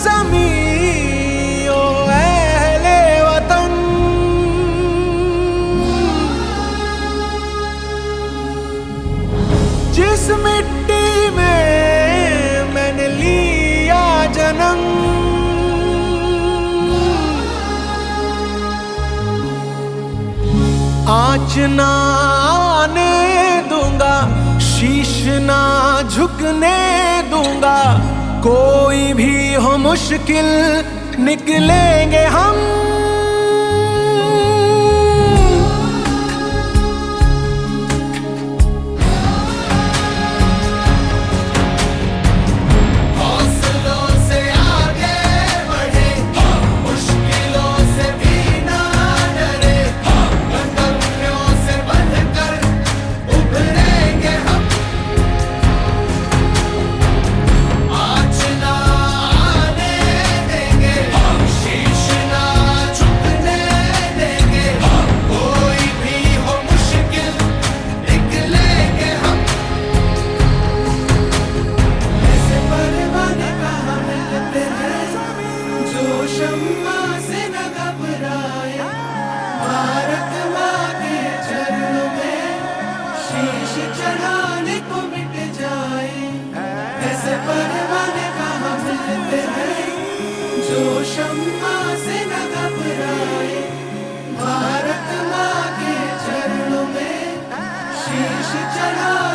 ज़मीं ओ अहले वतन, जिस मिट्टी में मैंने लिया जन्म, आँच ना आने दूंगा, शीश ना झुकने दूंगा। कोई भी हो मुश्किल निकलेंगे हम। शम्मा से न घबराए, भारत माँ के चरणों में शीश चढ़ाने को मिट जाए। ऐसे परवाने कहाँ मिलते हैं जो शम्मा से न घबराए, भारत माँ के चरणों में शीश चढ़ाए।